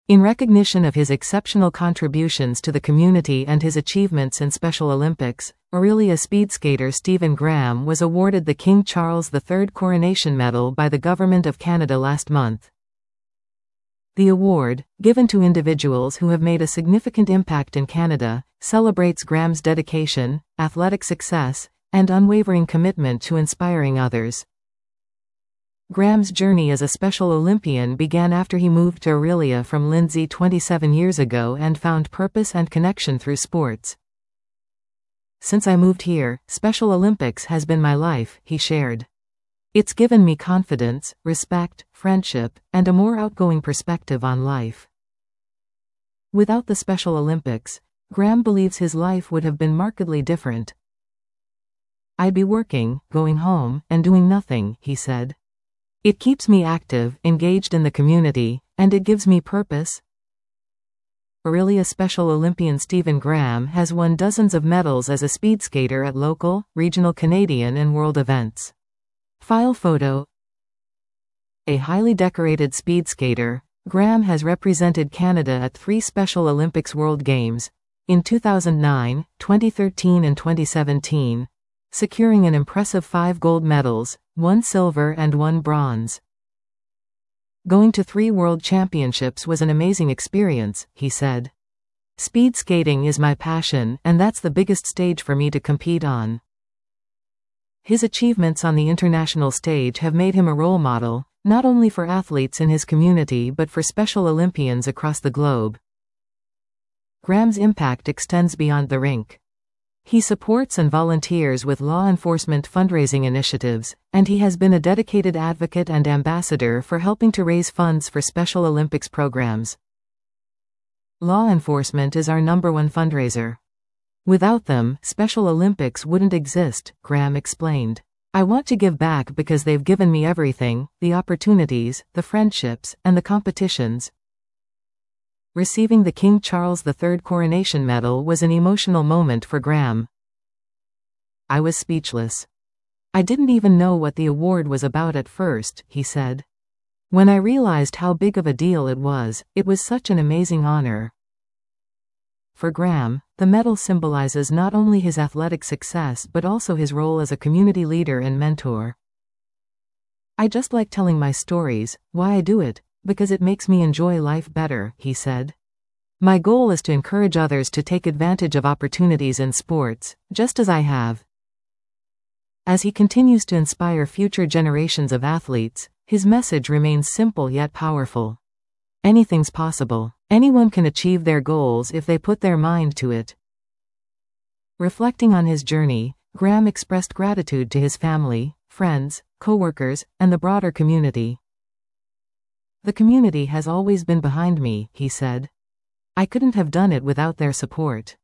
In recognition of his exceptional contributions to the community and his achievements in Special Olympics, Orillia speed skater Stephen Graham was awarded the King Charles III Coronation Medal by the Government of Canada last month. The award, given to individuals who have made a significant impact in Canada, celebrates Graham's dedication, athletic success, and unwavering commitment to inspiring others. Graham's journey as a Special Olympian began after he moved to Orillia from Lindsay 27 years ago and found purpose and connection through sports. "Since I moved here, Special Olympics has been my life," he shared. "It's given me confidence, respect, friendship, and a more outgoing perspective on life." Without the Special Olympics, Graham believes his life would have been markedly different. "I'd be working, going home, and doing nothing," he said. "It keeps me active, engaged in the community, and it gives me purpose." Orillia Special Olympian Stephen Graham has won dozens of medals as a speed skater at local, regional Canadian and world events. File photo. A highly decorated speed skater, Graham has represented Canada at 3 Special Olympics World Games, in 2009, 2013 and 2017, securing an impressive 5 gold medals, 1 silver and 1 bronze. "Going to 3 World Championships was an amazing experience," he said. "Speed skating is my passion, and that's the biggest stage for me to compete on." His achievements on the international stage have made him a role model, not only for athletes in his community but for Special Olympians across the globe. Graham's impact extends beyond the rink. He supports and volunteers with law enforcement fundraising initiatives, and he has been a dedicated advocate and ambassador for helping to raise funds for Special Olympics programs. "Law enforcement is our #1 fundraiser. Without them, Special Olympics wouldn't exist," Graham explained. "I want to give back because they've given me everything, the opportunities, the friendships, and the competitions." Receiving the King Charles III Coronation Medal was an emotional moment for Graham. "I was speechless. I didn't even know what the award was about at first," he said. "When I realized how big of a deal it was such an amazing honor." For Graham, the medal symbolizes not only his athletic success but also his role as a community leader and mentor. "I just like telling my stories, why I do it, because it makes me enjoy life better," he said. "My goal is to encourage others to take advantage of opportunities in sports, just as I have." As he continues to inspire future generations of athletes, his message remains simple yet powerful. Anything's possible. Anyone can achieve their goals if they put their mind to it. Reflecting on his journey, Graham expressed gratitude to his family, friends, co-workers, and the broader community. "The community has always been behind me," he said. "I couldn't have done it without their support."